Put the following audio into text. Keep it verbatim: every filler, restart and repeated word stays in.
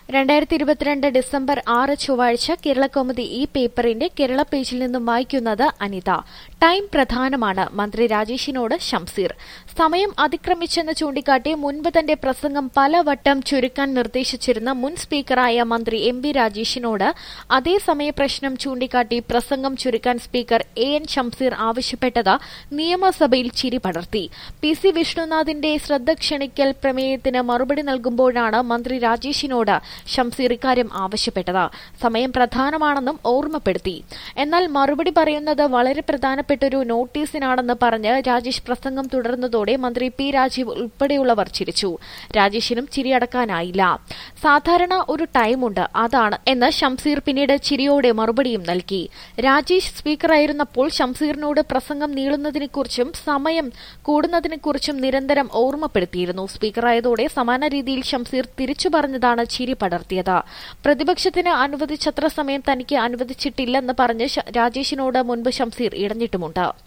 രണ്ടായിരത്തി ഇരുപത്തിരണ്ട് ഡിസംബർ ആറ് ചൊവ്വാഴ്ച കേരളകൗമുദി ഈ പേപ്പറിന്റെ കേരള പേജിൽ നിന്നും വായിക്കുന്നത് അനിത. ടൈം പ്രധാനമാണ്, മന്ത്രി രാജേഷിനോട് ശംസീർ. സമയം അതിക്രമിച്ചെന്ന് ചൂണ്ടിക്കാട്ടി മുൻപ് തന്റെ പ്രസംഗം പലവട്ടം ചുരുക്കാൻ നിർദ്ദേശിച്ചിരുന്ന മുൻ സ്പീക്കറായ മന്ത്രി എം ബി രാജേഷിനോട് അതേ സമയപ്രശ്നം ചൂണ്ടിക്കാട്ടി പ്രസംഗം ചുരുക്കാൻ സ്പീക്കർ എ എൻ ശംസീർ ആവശ്യപ്പെട്ടത് നിയമസഭയിൽ ചിരി പടർത്തി. പി സി വിഷ്ണുനാഥിന്റെ ശ്രദ്ധ ക്ഷണിക്കൽ പ്രമേയത്തിന് മറുപടി നൽകുമ്പോഴാണ് മന്ത്രി രാജേഷിനോട് ശംസീർ ഇക്കാര്യം ആവശ്യപ്പെട്ടത്. സമയം പ്രധാനമാണെന്നും ഓർമ്മപ്പെടുത്തി. എന്നാൽ മറുപടി പറയുന്നത് വളരെ പ്രധാനപ്പെട്ടൊരു നോട്ടീസിനാണെന്ന് പറഞ്ഞ് രാജേഷ് പ്രസംഗം തുടർന്നതോടെ മന്ത്രി പി രാജീവ് ഉൾപ്പെടെയുള്ളവർ ചിരിച്ചു. രാജേഷിനും ചിരിയടക്കാനായില്ല. സാധാരണ ഒരു ടൈമുണ്ട്, അതാണ് എന്ന് ശംസീർ പിന്നീട് ചിരിയോടെ മറുപടിയും നൽകി. രാജേഷ് സ്പീക്കറായിരുന്നപ്പോൾ ശംസീറിനോട് പ്രസംഗം നീളുന്നതിനെക്കുറിച്ചും സമയം കൂടുന്നതിനെക്കുറിച്ചും നിരന്തരം ഓർമ്മപ്പെടുത്തിയിരുന്നു. സ്പീക്കറായതോടെ സമാന രീതിയിൽ ശംസീർ തിരിച്ചു പറഞ്ഞതാണ് ചിരി പടർത്തിയത്. പ്രതിപക്ഷത്തിന് അനുവദിച്ചത്ര സമയം തനിക്ക് അനുവദിച്ചിട്ടില്ലെന്ന് പറഞ്ഞ് രാജേഷിനോട് മുൻപ് ശംസീർ ഇടഞ്ഞിട്ടുമുണ്ട്.